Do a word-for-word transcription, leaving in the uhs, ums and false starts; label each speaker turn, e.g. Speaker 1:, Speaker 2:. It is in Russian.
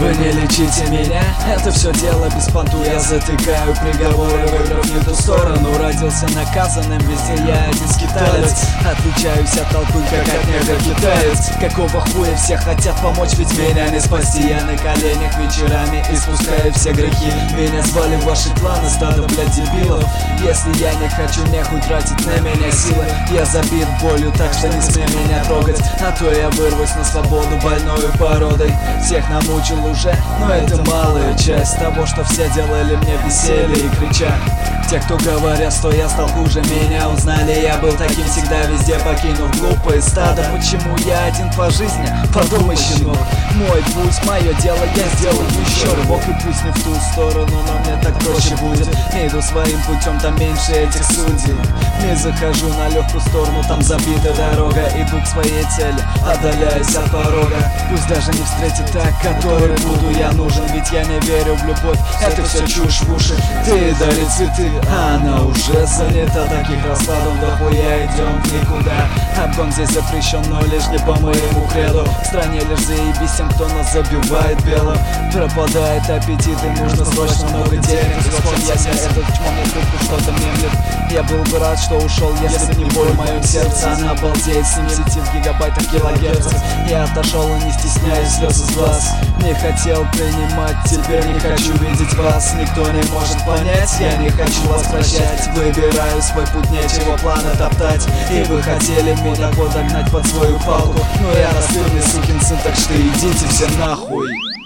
Speaker 1: Вы не лечите меня, это все дело без понту. Я затыкаю приговоры, выбрав не ту сторону. Родился наказанным, везде я один скиталец. Отличаюсь от толпы, как от негр-китаец. Какого хуя все хотят помочь, ведь меня не спасти. Я на коленях вечерами испускаю все грехи. Меня звали в ваши кланы, стадо, блядь, дебилов. Если я не хочу, нехуй тратить на меня силы. Я забит болью, так что не смей меня трогать, а то я вырвусь на свободу больною породой. Всех намучил уже, но это малая часть того, что все делали мне веселье и крича. Те, кто говорят, что я стал хуже, меня узнали. Я был таким всегда везде, покинув глупое стадо. Почему я один по жизни? Подумай, щенок. Мой путь, мое дело, я сделаю еще рывок. И пусть не в ту сторону, но мне так проще будет. Иду своим путем, там меньше этих судей. Не захожу на легкую сторону, там забита дорога. Иду к своей цели, отдаляюсь от порога. Пусть даже не встретит так, который буду я нужен. Ведь я не верю в любовь, это все чушь в уши. Ты дари цветы, а она уже занята. Таких раскладов дохуя, идем в никуда. Обгон здесь запрещен, но лишь не по моему креду. В стране лишь заебись тем, кто нас забивает белым. Пропадает аппетит и нужно срочно много денег. Исход ясен, этот чмо мне трубку что-то мемлет. Я был бы рад, что ушел, если б не боль в моем сердце. Она балдеет с семидесяти в гигабайтах килогерцев. Я отошел и не стесняюсь слез из глаз. Не хотел принимать, теперь не хочу видеть вас. Никто не может понять, я не хочу вас прощать. Выбираю свой путь, нечего плана топтать. И вы хотели меня подогнать под свою палку, но я настырный сукин сын, так что идите все нахуй.